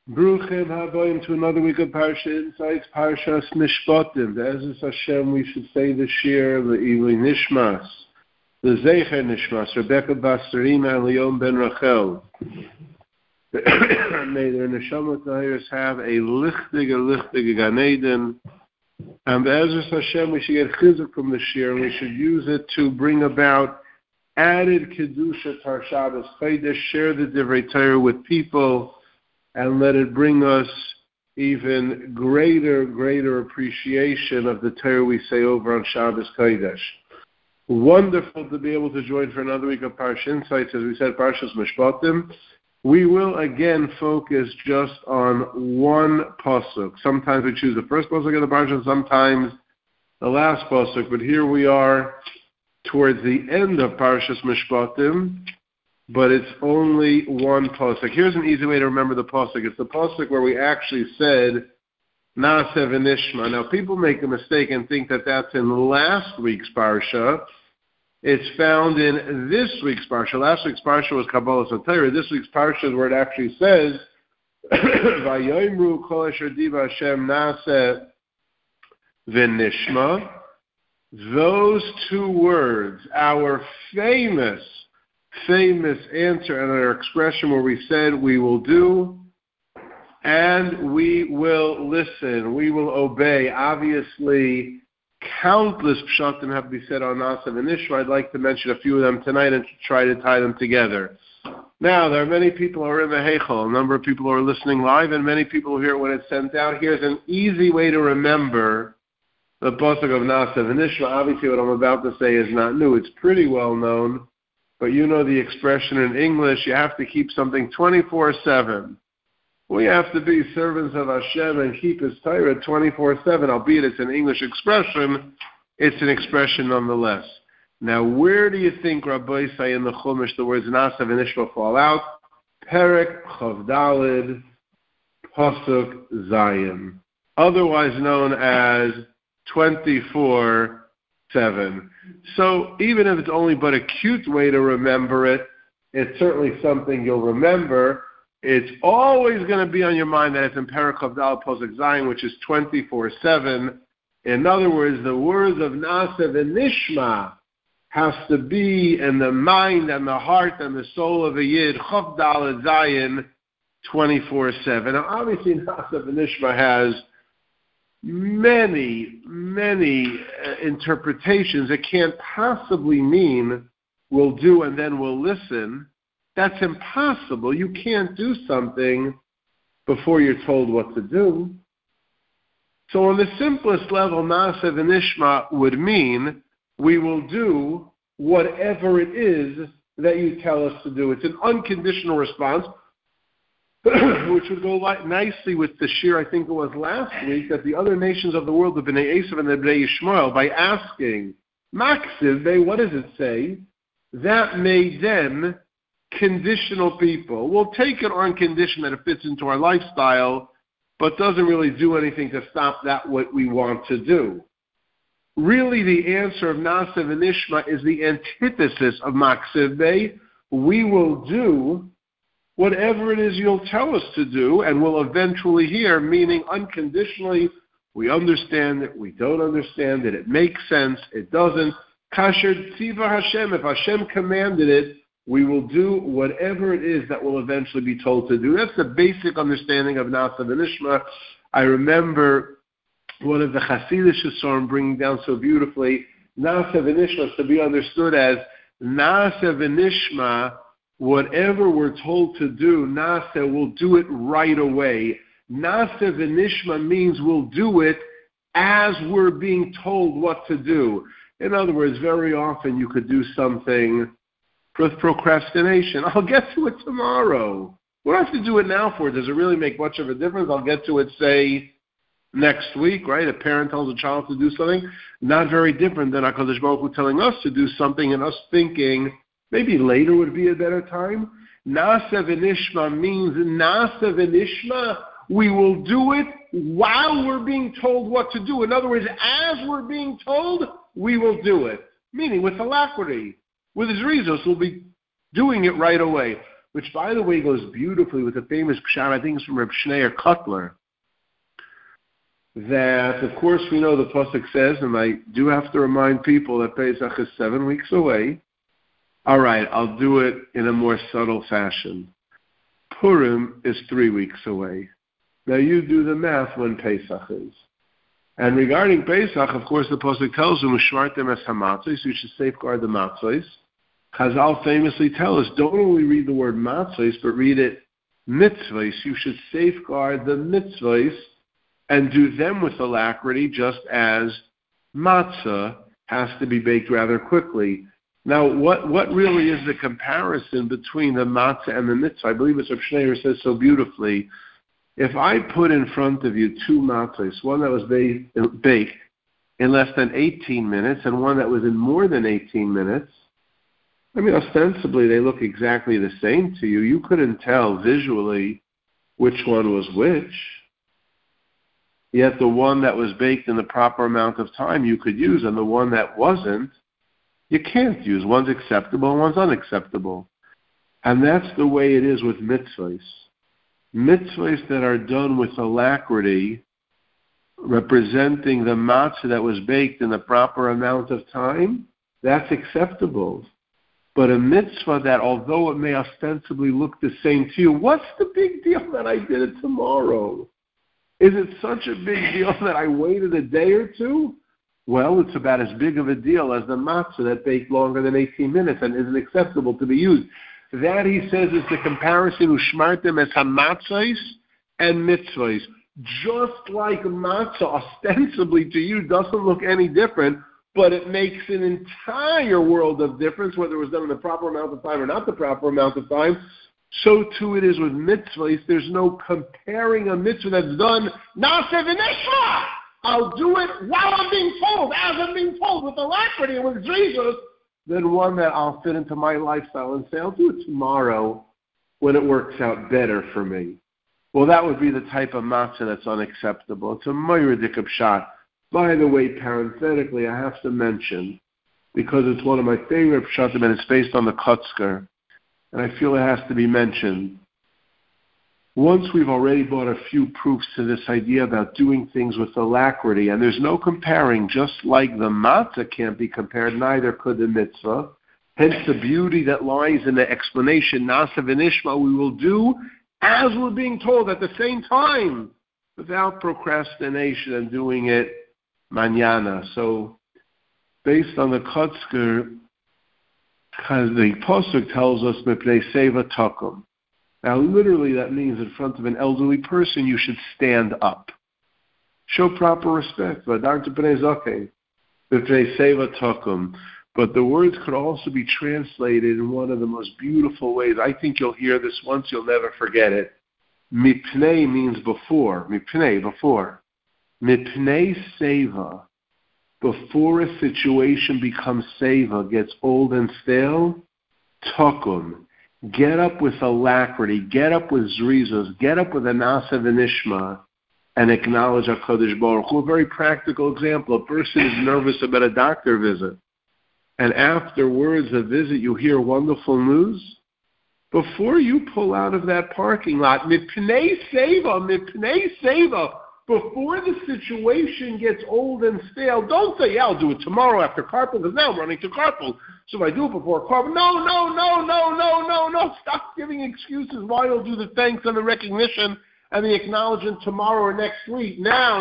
Bruchim habayim to another week of Parsha Insights, Parshas Mishpatim. Be'ezus Hashem, we should say this year, Le'ilui Nishmas, Le'zecher Nishmas, Rebecca Basarima and Leon Ben Rachel. May their Neshama Tahiris have a lichtige Gan Eden. And Be'ezus Hashem, we should get chizuk from this year, and we should use it to bring about added Kedusha Tar Shabbos Chodesh, share the Divrei Torah with people, and let it bring us even greater appreciation of the Torah we say over on Shabbos Kodesh. Wonderful to be able to join for another week of Parsha Insights. As we said, Parshas Mishpatim. We will again focus just on one pasuk. Sometimes we choose the first pasuk of the Parsha, sometimes the last pasuk. But here we are towards the end of Parshas Mishpatim, but it's only one pasuk. Here's an easy way to remember the pasuk. It's the pasuk where we actually said Naaseh v'nishma. Now, people make a mistake and think that that's in last week's parsha. It's found in this week's parsha. Last week's parsha was Kabbalah Satira. This week's parsha is where it actually says Vayomru kol asher diva Hashem Naaseh v'nishma. Those two words, our famous answer and our expression where we said we will do and we will listen, we will obey. Obviously, countless pshatim have to be said on Naaseh v'nishma. I'd like to mention a few of them tonight and try to tie them together. Now, there are many people who are in the Heichal, a number of people who are listening live, and many people who hear it when it's sent out. Here's an easy way to remember the pasuk of Naaseh v'nishma. Obviously, what I'm about to say is not new. It's pretty well known. But you know the expression in English, you have to keep something 24/7. We have to be servants of Hashem and keep His Torah 24/7, albeit it's an English expression, it's an expression nonetheless. Now, where do you think Rabbi say in the Chumash the words Naaseh v'nishma fall out? Perek Chav Daled Pasuk Zayin, otherwise known as 24/7. So even if it's only but a cute way to remember it, it's certainly something you'll remember. It's always going to be on your mind that it's in Perek Chav Daled Pasuk Zayin, which is 24/7. In other words, the words of Naaseh v'nishma has to be in the mind and the heart and the soul of a Yid, Chav Daled Zayin, 24/7. Now, obviously, Naaseh v'nishma has many interpretations. It can't possibly mean we'll do and then we'll listen. That's impossible. You can't do something before you're told what to do. So on the simplest level, Naaseh v'nishma would mean we will do whatever it is that you tell us to do. It's an unconditional response, which would go nicely with the shir, I think it was last week, that the other nations of the world, the Bnei Esav and the Bnei Yishmael, by asking, Maksiv, what does it say? That made them conditional people. We'll take it on condition that it fits into our lifestyle, but doesn't really do anything to stop that what we want to do. Really, the answer of Naaseh v'nishma is the antithesis of Maksiv. We will do whatever it is you'll tell us to do, and we'll eventually hear, meaning unconditionally, we understand it, we don't understand it, it makes sense, it doesn't. Kasher tziva Hashem, if Hashem commanded it, we will do whatever it is that we'll eventually be told to do. That's the basic understanding of Naaseh v'nishma. I remember one of the Hasidic Shurim bringing down so beautifully, Naaseh v'nishma is to be understood as Naaseh v'nishma. Whatever we're told to do, Naaseh, we'll do it right away. Naaseh v'nishma means we'll do it as we're being told what to do. In other words, very often you could do something with procrastination. I'll get to it tomorrow. What do I have to do it now for? Does it really make much of a difference? I'll get to it, say, next week, right? A parent tells a child to do something. Not very different than HaKadosh Baruch Hu telling us to do something and us thinking, maybe later would be a better time. Naaseh v'nishma means Naaseh v'nishma, we will do it while we're being told what to do. In other words, as we're being told, we will do it. Meaning with alacrity, with his reasons, we'll be doing it right away. which, by the way, goes beautifully with the famous pshat, I think it's from Reb Schneier Kotler, that, of course, we know the Pasuk says, and I do have to remind people that Pesach is 7 weeks away. All right, I'll do it in a more subtle fashion. Purim is 3 weeks away. Now you do the math when Pesach is. And regarding Pesach, of course, the Pasuk tells them, Ushmartem es hamatzos, you should safeguard the matzos. Chazal famously tell us, don't only read the word matzos, but read it mitzvahs. You should safeguard the mitzvahs and do them with alacrity, just as matzah has to be baked rather quickly. Now, what really is the comparison between the matzah and the mitzvah? I believe it's Reb Schneier says so beautifully. If I put in front of you two matzahs, one that was baked in less than 18 minutes and one that was in more than 18 minutes, I mean, ostensibly they look exactly the same to you. You couldn't tell visually which one was which. Yet the one that was baked in the proper amount of time you could use, and the one that wasn't, you can't use. One's acceptable and one's unacceptable. And that's the way it is with mitzvahs. Mitzvahs that are done with alacrity, representing the matzah that was baked in the proper amount of time, that's acceptable. But a mitzvah that, although it may ostensibly look the same to you, what's the big deal that I did it tomorrow? Is it such a big deal that I waited a day or two? Well, it's about as big of a deal as the matzah that baked longer than 18 minutes and isn't acceptable to be used. That, he says, is the comparison, ushmartem es hamatzos and mitzvahs. Just like matzah ostensibly to you doesn't look any different, but it makes an entire world of difference, whether it was done in the proper amount of time or not the proper amount of time. So too it is with mitzvahs. There's no comparing a mitzvah that's done, na'aseh v'nishma. I'll do it while I'm being told, as I'm being told, with alacrity and with Jesus, than one that I'll fit into my lifestyle and say, I'll do it tomorrow when it works out better for me. Well, that would be the type of matzah that's unacceptable. It's a moiridik pshat. By the way, parenthetically, I have to mention, because it's one of my favorite pshatim and it's based on the Kotzker, and I feel it has to be mentioned. Once we've already brought a few proofs to this idea about doing things with alacrity, and there's no comparing, just like the matzah can't be compared, neither could the mitzvah. Hence the beauty that lies in the explanation, na'aseh v'nishma, we will do as we're being told at the same time, without procrastination and doing it manana. So, based on the Kotzker, the Pasuk tells us, mipnei seva takum. Now, literally, that means in front of an elderly person, you should stand up. Show proper respect. But the words could also be translated in one of the most beautiful ways. I think you'll hear this once, you'll never forget it. Mipnei means before. Mipnei, before. Mipnei seva. Before a situation becomes seva, gets old and stale, takum. Get up with alacrity, get up with zrizos, get up with a na'aseh v'nishma, and acknowledge HaKadosh Baruch Hu. A very practical example. A person is nervous about a doctor visit, and afterwards a visit you hear wonderful news. Before you pull out of that parking lot, mipnei seva, before the situation gets old and stale, don't say, yeah, I'll do it tomorrow after carpool, because now I'm running to carpool. So if I do it before carpool, no. Stop giving excuses why you'll do the thanks and the recognition and the acknowledgement tomorrow or next week. Now.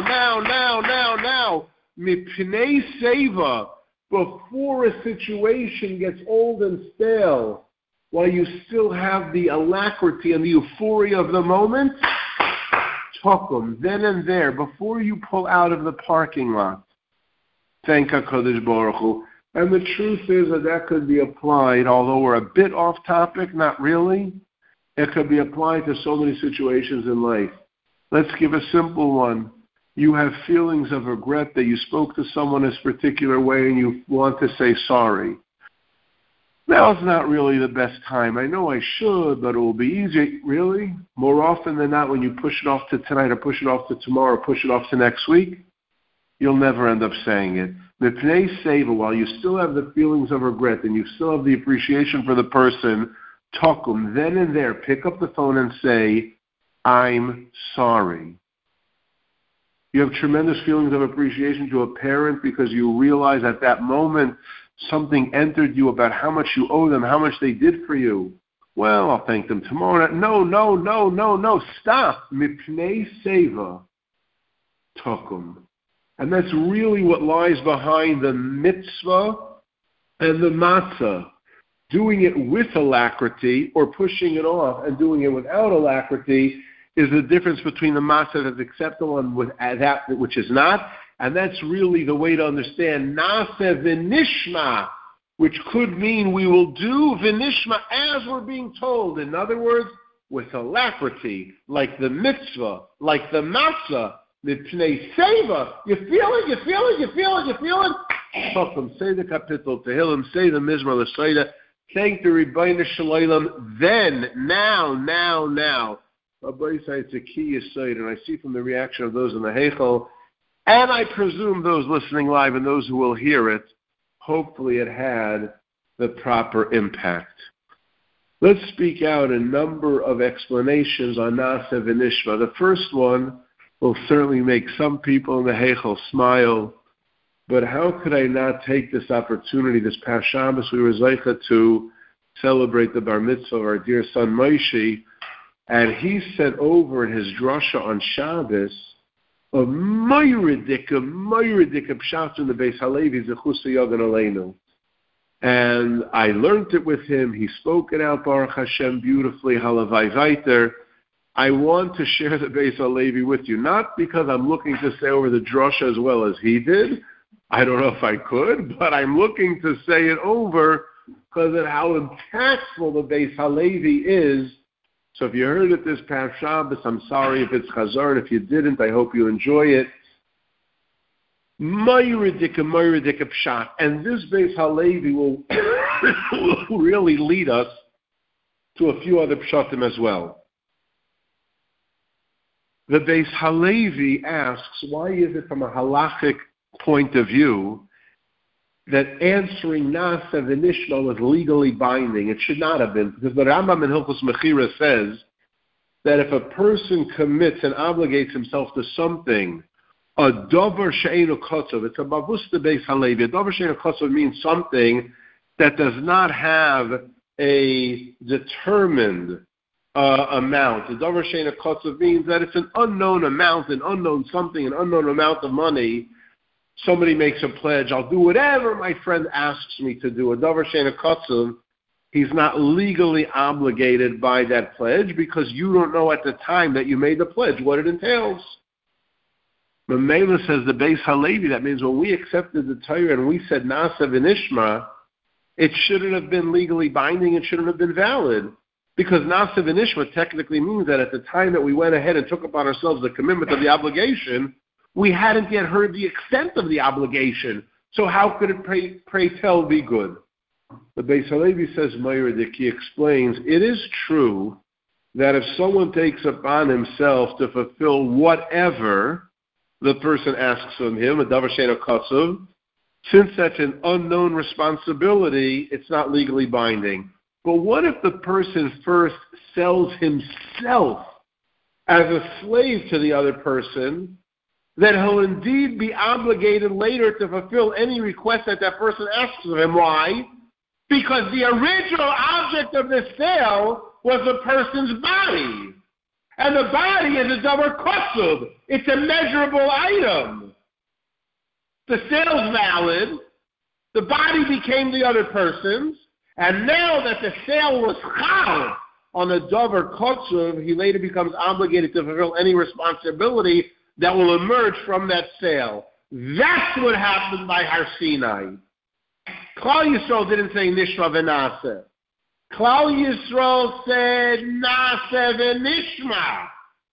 Mipnei seva, before a situation gets old and stale, while you still have the alacrity and the euphoria of the moment, takum, then and there, before you pull out of the parking lot. Thank HaKadosh Baruch Hu. And the truth is that could be applied, although we're a bit off topic, not really. It could be applied to so many situations in life. Let's give a simple one. You have feelings of regret that you spoke to someone this particular way and you want to say sorry. Now it's not really the best time. I know I should, but it will be easier. Really? More often than not, when you push it off to tonight or push it off to tomorrow or push it off to next week, you'll never end up saying it. Mipnei seva, while you still have the feelings of regret and you still have the appreciation for the person, Tokum, then and there, pick up the phone and say, I'm sorry. You have tremendous feelings of appreciation to a parent because you realize at that moment something entered you about how much you owe them, how much they did for you. Well, I'll thank them tomorrow. No. Stop. Mipnei seva tokum. And that's really what lies behind the mitzvah and the matzah. Doing it with alacrity or pushing it off and doing it without alacrity is the difference between the matzah that's acceptable and with that which is not. And that's really the way to understand Naseh v'nishma, which could mean we will do v'nishma as we're being told. In other words, with alacrity, like the mitzvah, like the matzah, mipnei seva. You feel it? Chacham, say the kapitel Tehillim, say the Mizmor L'Sayda, thank the Rebbeinu Shalom, then, now. Rabbi said it's a key aside, and I see from the reaction of those in the Heichel, and I presume those listening live and those who will hear it, hopefully it had the proper impact. Let's speak out a number of explanations on Naseh v'nishma. The first one will certainly make some people in the Heichel smile, but how could I not take this opportunity? This past Shabbos, we were zeicha to celebrate the bar mitzvah of our dear son Moshe, and he sent over in his drasha on Shabbos a moiridik pshat in the Beis Halevi Zechusa Yagan Aleinu. And I learned it with him. He spoke it out, Baruch Hashem, beautifully, halavai vayter. I want to share the Beis Halevi with you, not because I'm looking to say over the drasha as well as he did. I don't know if I could, but I'm looking to say it over because of how impactful the Beis Halevi is. So if you heard it this past Shabbos, I'm sorry if it's chazar, and if you didn't, I hope you enjoy it. Moiridik pshat. And this Beis Halevi will really lead us to a few other pshatim as well. The Beis Halevi asks, why is it from a halachic point of view that answering Naseh v'nishma was legally binding? It should not have been, because the Rambam in Hilchos Mechira says that if a person commits and obligates himself to something, a davar she'einu kotzav, it's a bavus the Beis Halevi. A davar she'einu kotzav means something that does not have a determined amount. A davar she'einu kotzav means that it's an unknown amount, an unknown something, an unknown amount of money. Somebody makes a pledge, I'll do whatever my friend asks me to do. A davar she'einu kotzav, he's not legally obligated by that pledge because you don't know at the time that you made the pledge what it entails. Mamela says the Beis Halevi, that means when we accepted the Torah and we said Naseh v'nishma, it shouldn't have been legally binding, it shouldn't have been valid. Because Naseh v'nishma technically means that at the time that we went ahead and took upon ourselves the commitment of the obligation, we hadn't yet heard the extent of the obligation. So how could it pray tell be good? The Beis Halevi says, Meiridik, he explains, it is true that if someone takes upon himself to fulfill whatever the person asks of him, a davar she'einu kotzav, since that's an unknown responsibility, it's not legally binding. But what if the person first sells himself as a slave to the other person, that he'll indeed be obligated later to fulfill any request that that person asks of him? Why? Because the original object of the sale was the person's body. And the body is a davar kotzav. It's a measurable item. The sale's valid. The body became the other person's. And now that the sale was chal on a davar kotzav, he later becomes obligated to fulfill any responsibility that will emerge from that sale. That's what happened by Har Sinai. Klal Yisrael didn't say Nishma v'Naseh. Klal Yisrael said Naseh v'Nishma.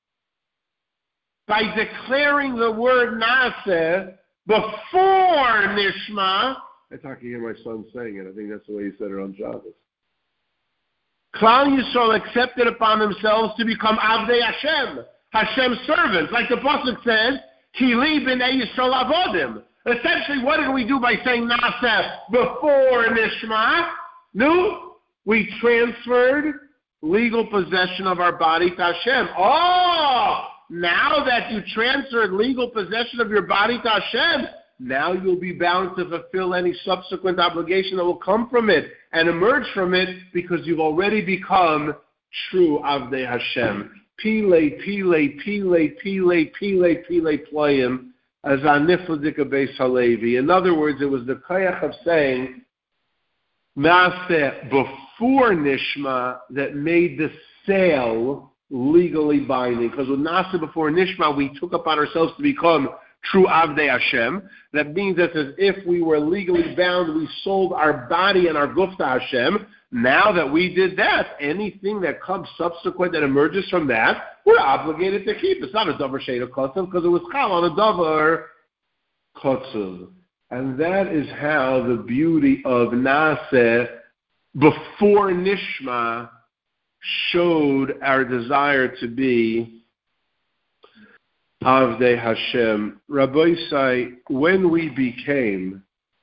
By declaring the word Naseh before Nishma, I can hear my son saying it. I think that's the way he said it on Shabbos. Klal Yisrael accepted upon themselves to become Avdei Hashem, Hashem's servants. Like the Pasuk says, Kili b'nei Yisrael avodim. Essentially, what did we do by saying Naseh before Nishma? No, We transferred legal possession of our body to Hashem. Oh, now that you transferred legal possession of your body to Hashem, now you'll be bound to fulfill any subsequent obligation that will come from it and emerge from it because you've already become true Avdei Hashem. Pile, pile, pile, pile, pile, pile, playim, as Anifladika Beis Halevi. In other words, it was the koyach of saying, Maaseh before Nishma that made the sale legally binding. Because with Nasa before Nishma, we took upon ourselves to become true Avdei Hashem. That means that as if we were legally bound, we sold our body and our guf to Hashem. Now that we did that, anything that comes subsequent that emerges from that, we're obligated to keep. It's not a davar she'eino kosel because it was chal on a davar kosel. And that is how the beauty of Naseh before Nishma showed our desire to be Avdei Hashem. Rabbi Isai, when we became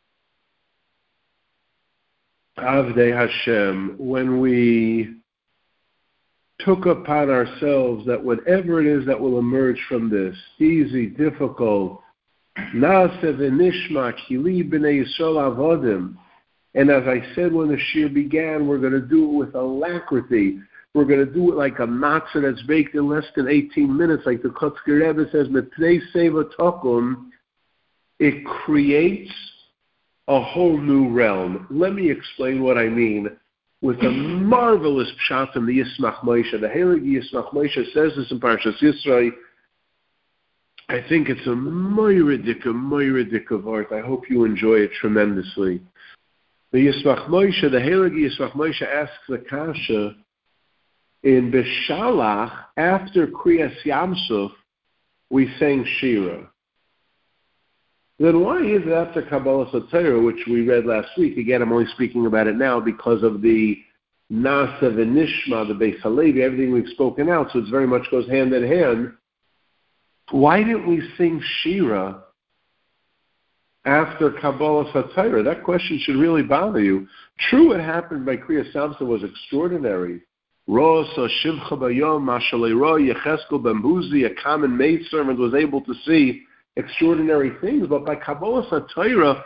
Avdei Hashem, when we took upon ourselves that whatever it is that will emerge from this, easy, difficult, Naaseh v'nishma kili b'nei Yisrael avodim, and as I said when the shir began, we're going to do it with alacrity. We're going to do it like a matzah that's baked in less than 18 minutes, like the Kotzker Rebbe says, Mepnei seva tokum. It creates a whole new realm. Let me explain what I mean with a marvelous pshat from the Yismach Moshe. The Heilige Yismach Moshe says this in Parshas Yisro. I think it's a moiridika vart. I hope you enjoy it tremendously. The Yismach Moshe, the Heilige Yismach Moshe asks the kasha, in Beshalach, after Kriyas Yamsuf, we sang Shira. Then why is it after Kabbalah Satzera, which we read last week? Again, I'm only speaking about it now because of the Nasa v'Nishma, the Beis Halevi, everything we've spoken out, so it very much goes hand in hand. Why didn't we sing Shira after Kabbalah Satzera? That question should really bother you. True, what happened by Kriyas Yamsuf was extraordinary. A common maidservant was able to see extraordinary things, but by Kabbalah Satira,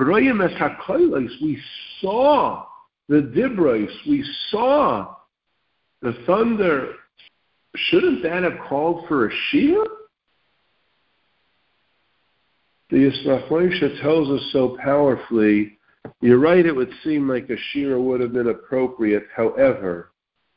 we saw the Dibros, we saw the thunder. Shouldn't that have called for a Shira? The Yismach Moshe tells us so powerfully. You're right, it would seem like a Shira would have been appropriate. However,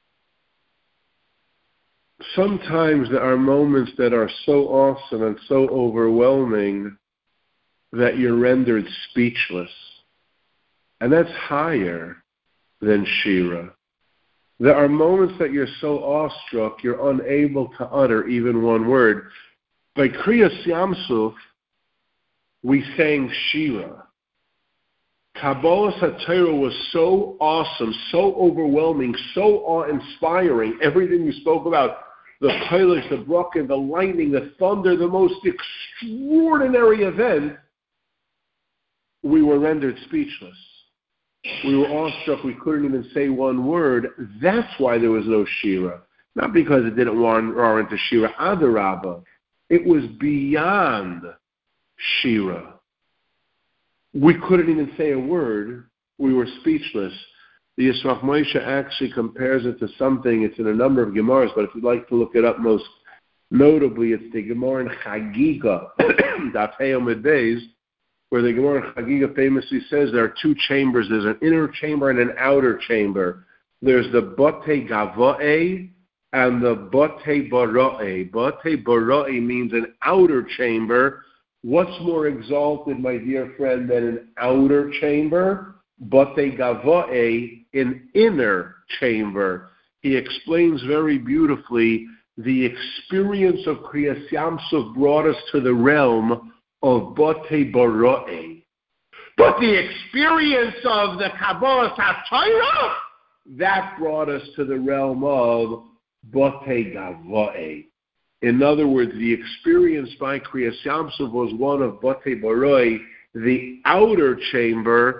sometimes there are moments that are so awesome and so overwhelming that you're rendered speechless. And that's higher than Shira. There are moments that you're so awestruck you're unable to utter even one word. By Kriyas Yamsuf, we sang Shira. Kabbalah Satira was so awesome, so overwhelming, so awe-inspiring. Everything you spoke about, the Kailash, the Bracha, the lightning, the thunder, the most extraordinary event, we were rendered speechless. We were awestruck. We couldn't even say one word. That's why there was no Shira. Not because it didn't warrant a Shira. Adarabba. It was beyond Shira. We couldn't even say a word. We were speechless. The Yismach Moshe actually compares it to something. It's in a number of Gemaras, but if you'd like to look it up, most notably, it's the Gemara in Chagiga, Daf Hey Amud Beis, where the Gemara in Chagiga famously says there are two chambers. There's an inner chamber and an outer chamber. There's the Bate Gavoe and the Bate Baroe. Bate Baroe means an outer chamber. What's more exalted, my dear friend, than an outer chamber? Bate Gavoe, an inner chamber. He explains very beautifully the experience of Kriyas Yamsuf brought us to the realm of Bate Baroe. But the experience of the Kabbalah Satira, that brought us to the realm of Bate Gavoe. In other words, the experience by Kriyas Yamsuf was one of Bate Baroe. The outer chamber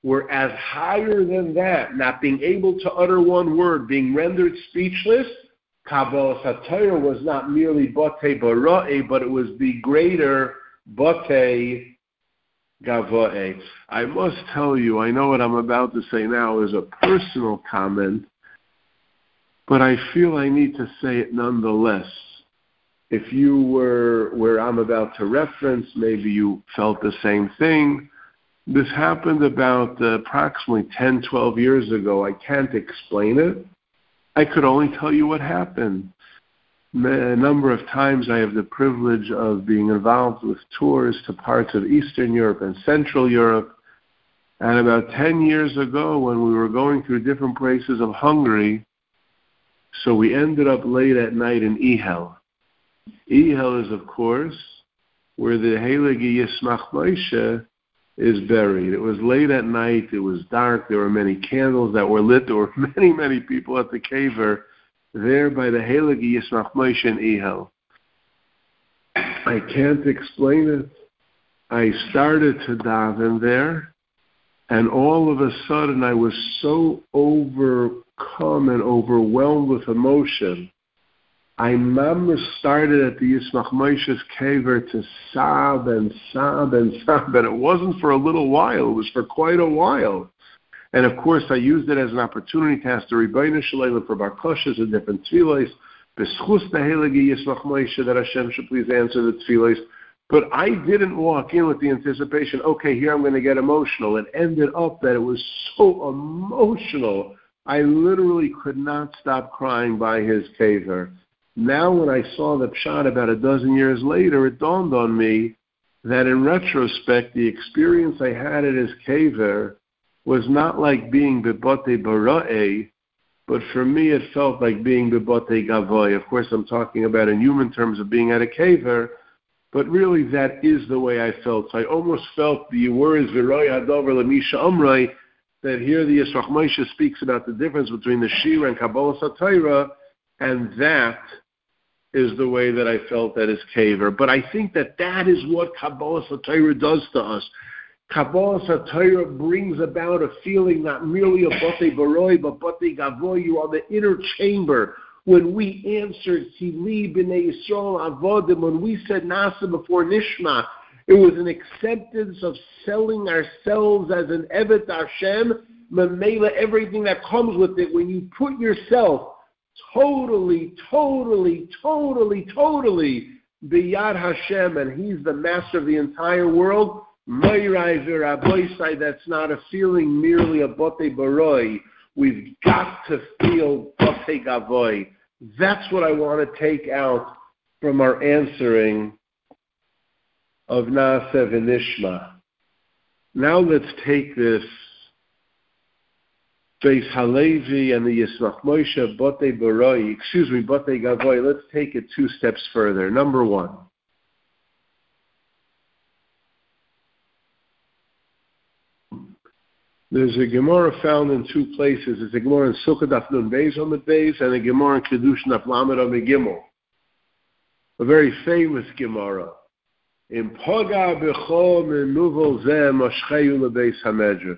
whereas higher than that, not being able to utter one word, being rendered speechless, Kabbalas HaTorah was not merely Batei Bara'e, but it was the greater Batei Gavo'e. I must tell you, I know what I'm about to say now is a personal comment, but I feel I need to say it nonetheless. If you were where I'm about to reference, maybe you felt the same thing. This happened about approximately 10, 12 years ago. I can't explain it. I could only tell you what happened. A number of times I have the privilege of being involved with tours to parts of Eastern Europe and Central Europe. And about 10 years ago, when we were going through different places of Hungary, so we ended up late at night in Ihel. Ihel is, of course, where the Heilige Yismach Moshe is buried. It was late at night. It was dark. There were many candles that were lit. There were many, many people at the caver there by the Heilige Yismach Moshe in Ihel. I can't explain it. I started to daven there, and all of a sudden I was so overcome and overwhelmed with emotion. I started at the Yismach Moshe's caver to sob and sob and sob, and it wasn't for a little while, it was for quite a while. And of course, I used it as an opportunity to ask the Rebbeinu Shalom for Barkoshas and different tefillos, B'schus the Heilige Yismach Moshe, that Hashem should please answer the tefillos. But I didn't walk in with the anticipation, okay, here I'm going to get emotional. It ended up that it was so emotional, I literally could not stop crying by his caver. Now when I saw the pshat about a dozen years later, it dawned on me that in retrospect, the experience I had at his caver was not like being b'batei bara'e, but for me it felt like being b'batei gavoy. Of course, I'm talking about in human terms of being at a caver, but really that is the way I felt. So I almost felt the words v'roi hadover l'misha amrei, that here the Yisrach Moshe speaks about the difference between the Shira and Kabbalas HaTorah, and that is the way that I felt at his caver. But I think that is what Kabbalas HaTorah does to us. Kabbalas HaTorah brings about a feeling not merely of Batei Baroi, but Batei Gavoy. You are the inner chamber. When we answered Tili B'nei Yisrael Avodim, when we said Nasa before Nishma, it was an acceptance of selling ourselves as an Evet Hashem, Mamela, everything that comes with it. When you put yourself totally B'yad Hashem, and He's the master of the entire world, that's not a feeling merely of Batei Baroi. We've got to feel Batei Gavoy. That's what I want to take out from our answering of Naaseh v'Nishma. Now let's take this Beis Halevi and the Yismach Moshe Batei Gavoy. Let's take it 2 steps further. Number 1. There's a Gemara found in 2 places. It's a Gemara in Sukkah Daf Nun Beis on the Beis, and a Gemara in Kedushin Daf Lamed on the Gimel. A very famous Gemara. In Paga B'cho Menuvel Zeh Moshcheyu LeBeis HaMedrash.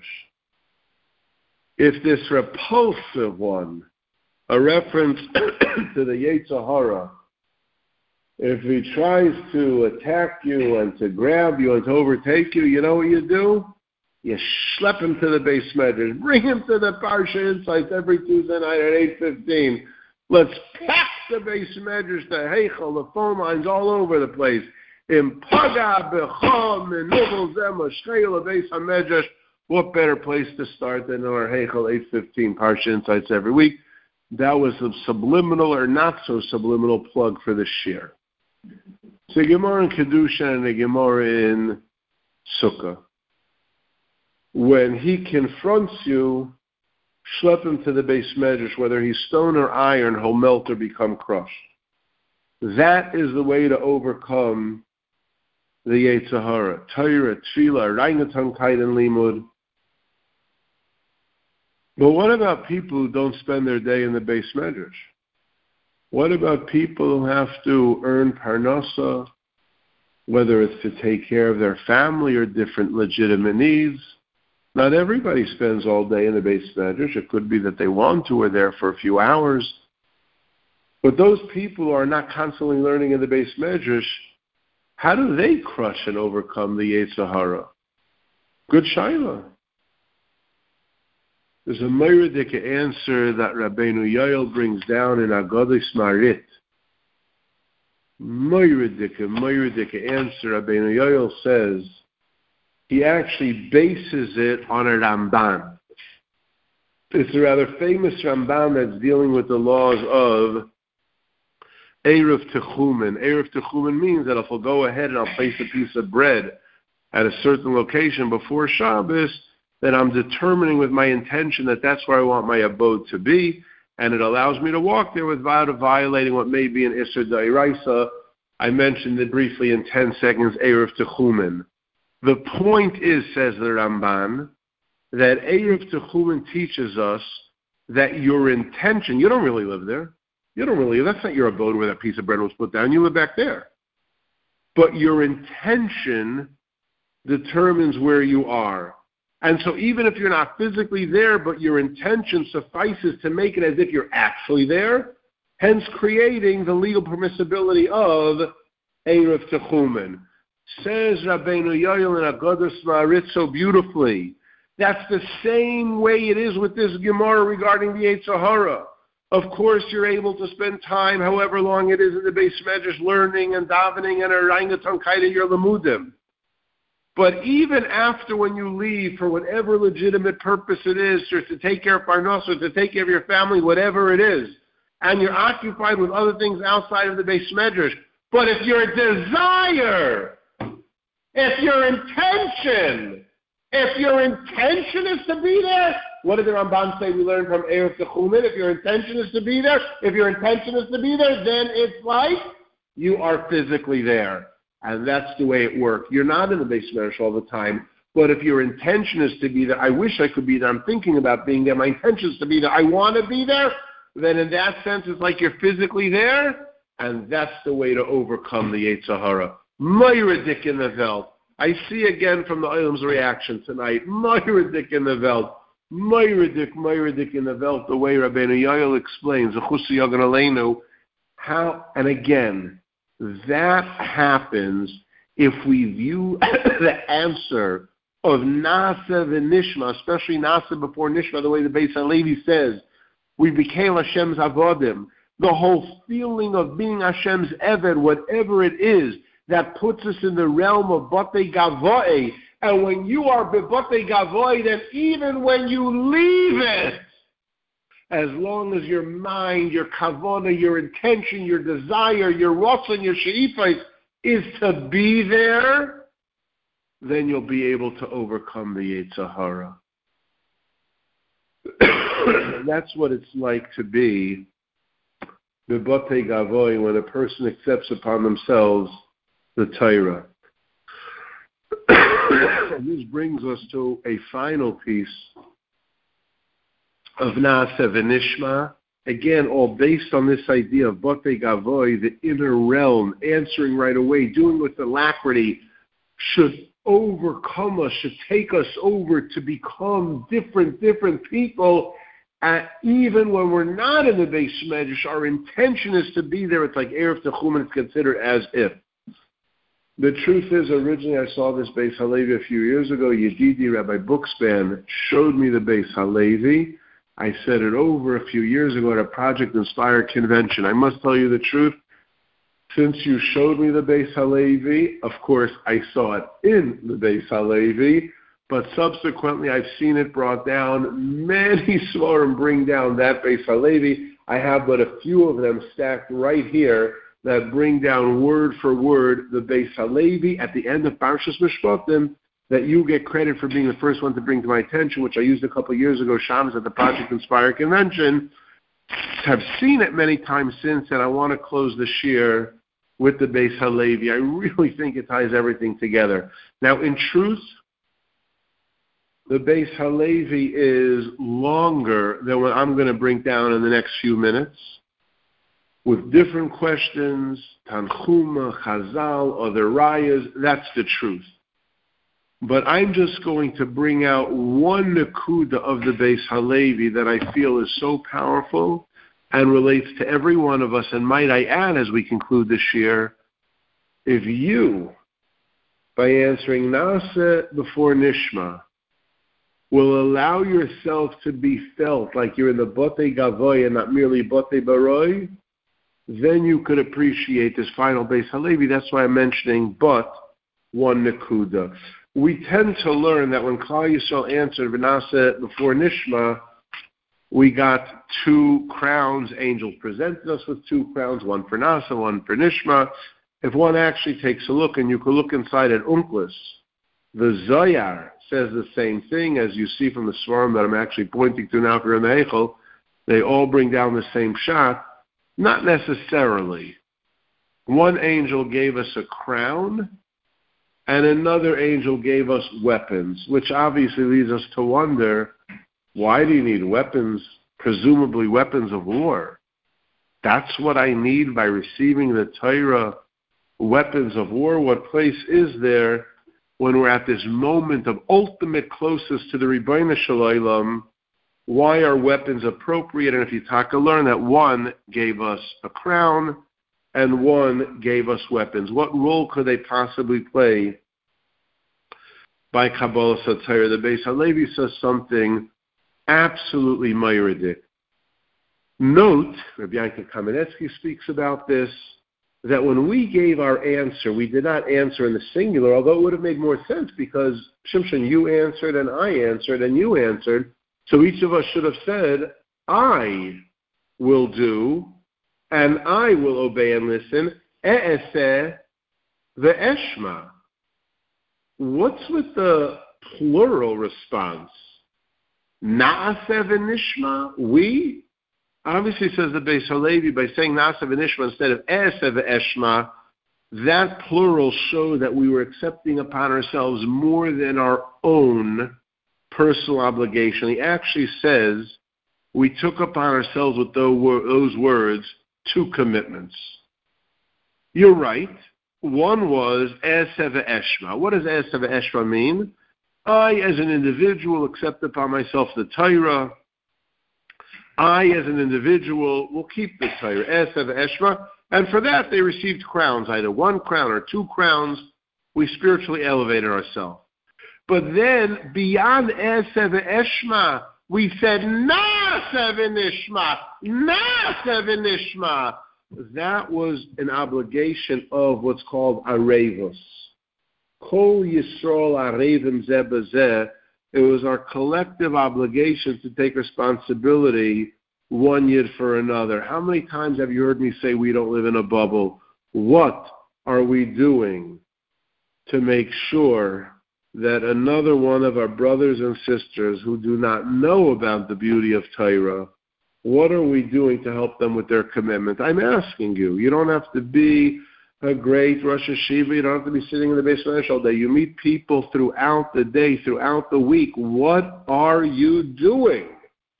If this repulsive one, a reference to the Yetzer Hara, if he tries to attack you and to grab you and to overtake you, you know what you do? You schlep him to the Beis Medrash. Bring him to the Parsha Insights every Tuesday night at 8:15. Let's pack the Beis Medrash, the Heichel, the phone lines all over the place. In Paga B'cho Menuvel Zeh Moshcheyu LeBeis HaMedrash. What better place to start than our Heichel 8:15 Parsha Insights every week? That was a subliminal or not so subliminal plug for this year. It's a Gemara in Kedusha and a Gemara in Sukkah. When he confronts you, schlep him to the Beis Medrash. Whether he's stone or iron, he'll melt or become crushed. That is the way to overcome the Yetzer Hara. Torah, Tefillah, Reinatan, Kaiden, Limud. But what about people who don't spend their day in the Beis Medrash? What about people who have to earn parnasa, whether it's to take care of their family or different legitimate needs? Not everybody spends all day in the Beis Medrash. It could be that they want to or there for a few hours. But those people who are not constantly learning in the Beis Medrash, how do they crush and overcome the Yetzer Hara? Good shaila. There's a Meiridic answer that Rabbeinu Yoel brings down in Agadis Marit. Meiridic answer, Rabbeinu Yoel says, he actually bases it on a Ramban. It's a rather famous Ramban that's dealing with the laws of Erev Techumen. Erev Techumen means that if I'll go ahead and I'll place a piece of bread at a certain location before Shabbos, then I'm determining with my intention that that's where I want my abode to be, and it allows me to walk there without violating what may be an Isser D'Oraisa. I mentioned it briefly in 10 seconds, Erev Techumen. The point is, says the Ramban, that Erev Techumen teaches us that your intention, you don't really live there. That's not your abode where that piece of bread was put down. You live back there. But your intention determines where you are. And so even if you're not physically there, but your intention suffices to make it as if you're actually there, hence creating the legal permissibility of Erev Techumen. Says Rabbeinu Yoel in Agadis Marit so beautifully. That's the same way it is with this Gemara regarding the Yetzer Hara. Of course, you're able to spend time, however long it is, in the Beis Medrash, learning and davening and orangutan kaida your lemudim. But even after when you leave, for whatever legitimate purpose it is, or to take care of parnasa, or to take care of your family, whatever it is, and you're occupied with other things outside of the Beis Medrash, but if your desire, if your intention is to be there, what did the Ramban say we learned from Erev Techumen? If your intention is to be there, then it's like you are physically there. And that's the way it works. You're not in the Beis Medrash all the time, but if your intention is to be there, I wish I could be there, I'm thinking about being there, my intention is to be there, I want to be there, then in that sense it's like you're physically there, and that's the way to overcome the Yetzer Hara. Meiridik in the Welt. I see again from the Olam's reaction tonight, Meiridik in the Welt. Meiridik in the Welt, the way Rabbeinu Yoel explains, how, and again, that happens if we view the answer of Nasa v'Nishma, especially Nasa before Nishma, the way the Beis HaLevi says, we became Hashem's Avodim. The whole feeling of being Hashem's Eved, whatever it is, that puts us in the realm of Batei Gavoy. And when you are Batei Gavoy, then even when you leave it, as long as your mind, your kavanah, your intention, your desire, your ratzon, your she'ifos is to be there, then you'll be able to overcome the Yetzer Hara. That's what it's like to be b'batei gavoy, when a person accepts upon themselves the Torah. This brings us to a final piece of Naaseh v'Nishma, again, all based on this idea of Batei Gavoy, the inner realm, answering right away, doing with alacrity, should overcome us, should take us over to become different people. Even when we're not in the Beis Medrash, our intention is to be there. It's like Erev Techumen, it's considered as if. The truth is, originally I saw this Beis HaLevi a few years ago. Yedidi Rabbi Bookspan showed me the Beis HaLevi. I said it over a few years ago at a Project Inspire convention. I must tell you the truth. Since you showed me the Beis HaLevi, of course, I saw it in the Beis HaLevi, but subsequently I've seen it brought down. Many Svarim bring down that Beis HaLevi. I have but a few of them stacked right here that bring down word for word the Beis HaLevi at the end of Parshas Mishpatim, that you get credit for being the first one to bring to my attention, which I used a couple of years ago, Shams, at the Project Inspire convention. Have seen it many times since, and I want to close this year with the Beis HaLevi. I really think it ties everything together. Now, in truth, the Beis HaLevi is longer than what I'm going to bring down in the next few minutes, with different questions, Tanchuma, Chazal, other rayas. That's the truth. but I'm just going to bring out one nekuda of the Beis Halevi that I feel is so powerful and relates to every one of us. And might I add, as we conclude this year, if you, by answering Nasa before Nishma, will allow yourself to be felt like you're in the Bote Gavoy and not merely Bote Baroi, then you could appreciate this final Beis Halevi. That's why I'm mentioning but one nekuda. We tend to learn that when Klal Yisrael answered V'naseh before Nishma, we got 2 crowns. Angels presented us with 2 crowns, one for Nasa, one for Nishma. If one actually takes a look, and you can look inside at Unklis, the Zohar says the same thing, as you see from the Svarim that I'm actually pointing to now if you're in the Heichel. They all bring down the same shot. Not necessarily. One angel gave us a crown, and another angel gave us weapons, which obviously leads us to wonder, why do you need weapons, presumably weapons of war? That's what I need by receiving the Torah, weapons of war. What place is there when we're at this moment of ultimate closest to the Ribbono Shel Olam? Why are weapons appropriate? And if you learn that one gave us a crown and one gave us weapons, what role could they possibly play by Kabbalah Satire? The Beis Halevi says something absolutely myridic. Note, Rabbi Yankel Kamenetsky speaks about this, that when we gave our answer, we did not answer in the singular, although it would have made more sense because, Shimshon, you answered and I answered and you answered. So each of us should have said, I will do and I will obey and listen. E'eseh ve'eshma. What's with the plural response? Na'aseh ve'nishma? We? Obviously, says the Beis Halevi, by saying Na'aseh ve'nishma instead of E'eseh ve'eshma, that plural showed that we were accepting upon ourselves more than our own personal obligation. He actually says we took upon ourselves with those words 2 commitments. You're right. One was E'eseh ve'eshma. What does E'eseh ve'eshma mean? I, as an individual, accept upon myself the Torah. I, as an individual, will keep the Torah. E'eseh ve'eshma. And for that, they received crowns, either 1 crown or 2 crowns. We spiritually elevated ourselves. But then, beyond E'eseh ve'eshma, we said, Na'aseh ve'nishma, Na'aseh ve'nishma. That was an obligation of what's called arevos. Kol Yisrael arevim zeh b'zeh. It was our collective obligation to take responsibility one yid for another. How many times have you heard me say we don't live in a bubble? What are we doing to make sure that another one of our brothers and sisters who do not know about the beauty of Torah, what are we doing to help them with their commitment? I'm asking you. You don't have to be a great Rosh Hashiva. You don't have to be sitting in the basement all day. You meet people throughout the day, throughout the week. What are you doing?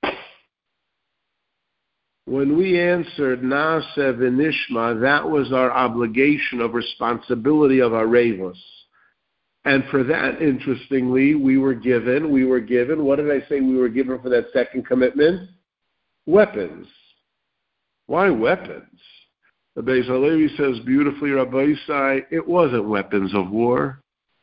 When we answered Na'aseh v'nishma, that was our obligation of responsibility of our Arevos. And for that, interestingly, we were given, what did I say we were given for that second commitment? Weapons. Why weapons? The Beis Halevi says beautifully, Rabbi Yisai, it wasn't weapons of war.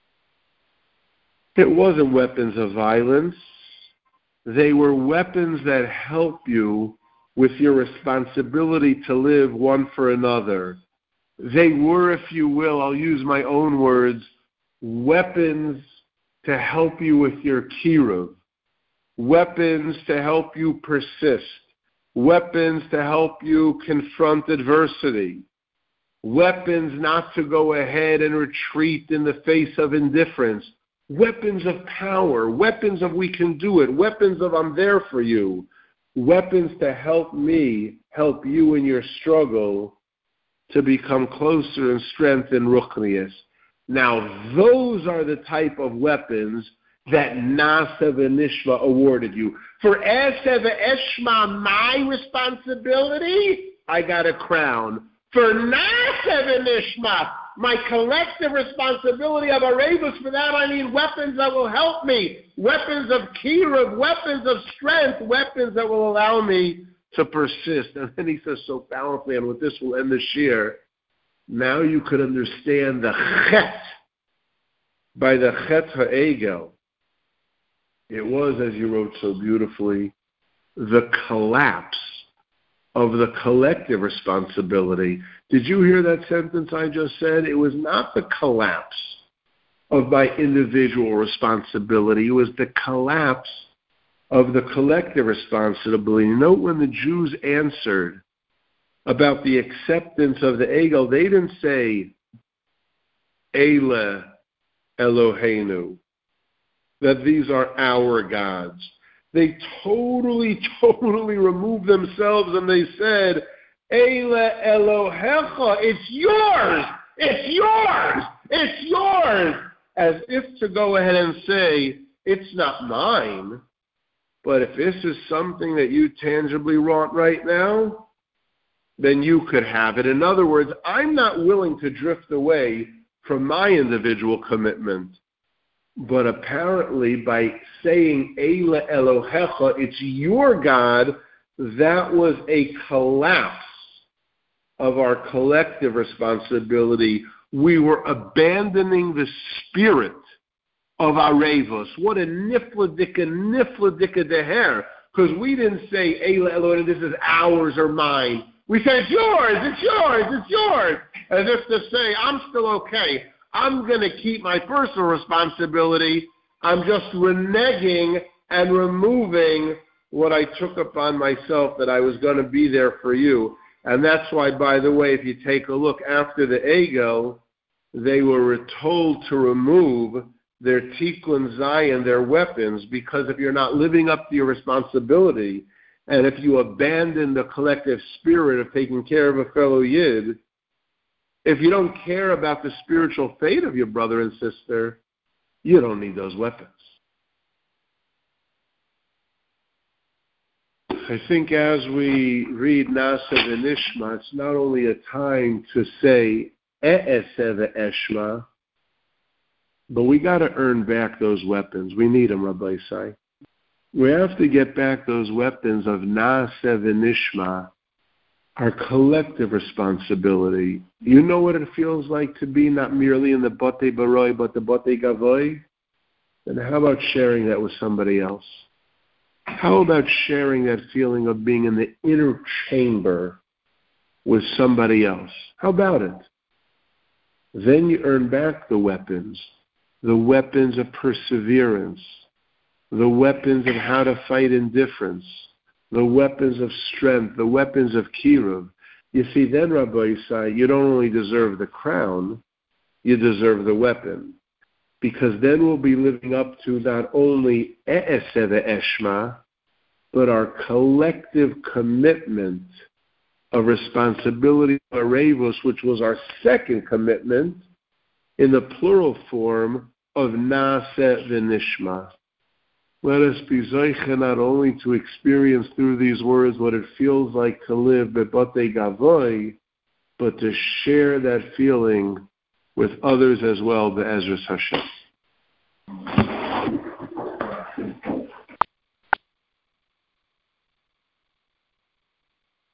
It wasn't weapons of violence. They were weapons that help you with your responsibility to live one for another. They were, if you will, I'll use my own words, weapons to help you with your kiruv, weapons to help you persist, weapons to help you confront adversity, weapons not to go ahead and retreat in the face of indifference, weapons of power, weapons of we can do it, weapons of I'm there for you, weapons to help me help you in your struggle to become closer in strength and ruchnius. Now, those are the type of weapons that Na'aseh v'nishma awarded you. For E'eseh ve'eshma, my responsibility, I got a crown. For Na'aseh v'nishma, my collective responsibility of Arevus. For that I need weapons that will help me, weapons of kiruv, weapons of strength, weapons that will allow me to persist. And then he says so powerfully, and with this we'll end the shir, now you could understand the chet, by the chet ha'egel. It was, as you wrote so beautifully, the collapse of the collective responsibility. Did you hear that sentence I just said? It was not the collapse of my individual responsibility. It was the collapse of the collective responsibility. Note when the Jews answered about the acceptance of the Egel, they didn't say, Eile Eloheinu, that these are our gods. They totally removed themselves and they said, Eile Elohecha, it's yours, it's yours, it's yours. As if to go ahead and say, it's not mine, but if this is something that you tangibly want right now, then you could have it. In other words, I'm not willing to drift away from my individual commitment. But apparently by saying, Eile Elohecha, it's your God, that was a collapse of our collective responsibility. We were abandoning the spirit of Arevos. What a nifladika deher. Because we didn't say, Eile Eloheinu, this is ours or mine. We said, it's yours, it's yours, it's yours. As if to say, I'm still okay. I'm going to keep my personal responsibility. I'm just reneging and removing what I took upon myself that I was going to be there for you. And that's why, by the way, if you take a look after the Egel, they were told to remove their Tikkun Zion, their weapons, because if you're not living up to your responsibility, and if you abandon the collective spirit of taking care of a fellow Yid, if you don't care about the spiritual fate of your brother and sister, you don't need those weapons. I think as we read Nasa v'Nishma, it's not only a time to say E'eseh v'Eshma, but we got to earn back those weapons. We need them, Rabbi Isai. We have to get back those weapons of Nasa v'Nishma, our collective responsibility. You know what it feels like to be not merely in the Batei Baroi, but the Batei Gavoi? And how about sharing that with somebody else? How about sharing that feeling of being in the inner chamber with somebody else? How about it? Then you earn back the weapons of perseverance, the weapons of how to fight indifference, the weapons of strength, the weapons of kiruv. You see, then, Rabbi Isai, you don't only deserve the crown, you deserve the weapon. Because then we'll be living up to not only E'eseh v'Eshma, but our collective commitment of responsibility of Arevos, which was our second commitment, in the plural form of Na'aseh v'Nishma. Let us be zeicha not only to experience through these words what it feels like to live bebatei gavoi, but to share that feeling with others as well, be'ezras Hashem.